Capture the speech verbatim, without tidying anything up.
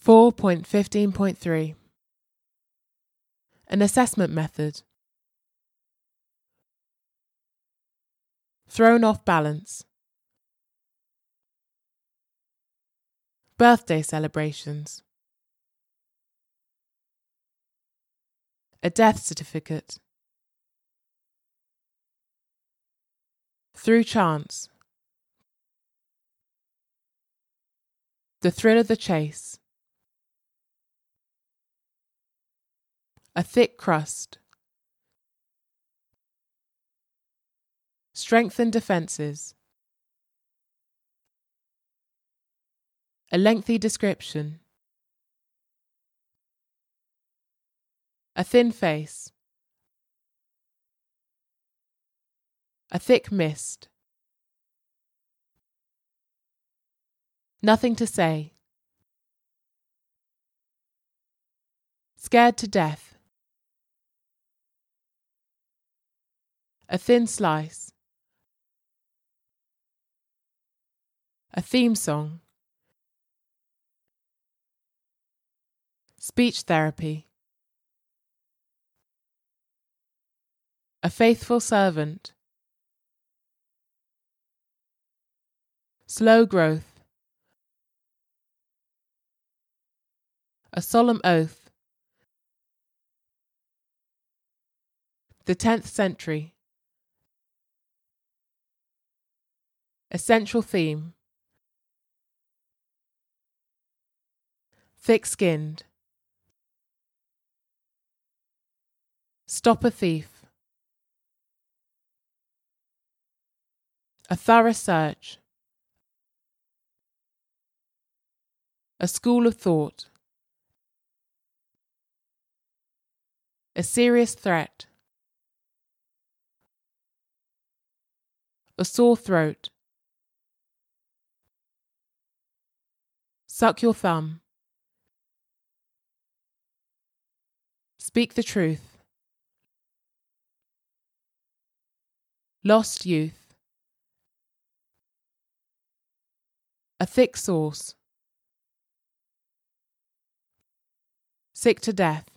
four point fifteen point three An assessment method. Thrown off balance. Birthday celebrations. A death certificate. Through chance. The thrill of the chase. A thick crust. Strengthen defences. A lengthy description. A thin face. A thick mist. Nothing to say. Scared to death. A thin slice. A theme song. Speech therapy. A faithful servant. Slow growth. A solemn oath. The tenth century. A central theme. Thick-skinned. Stop a thief. A thorough search. A school of thought. A serious threat. A sore throat. Suck your thumb. Speak the truth. Lost youth. A thick sauce. Sick to death.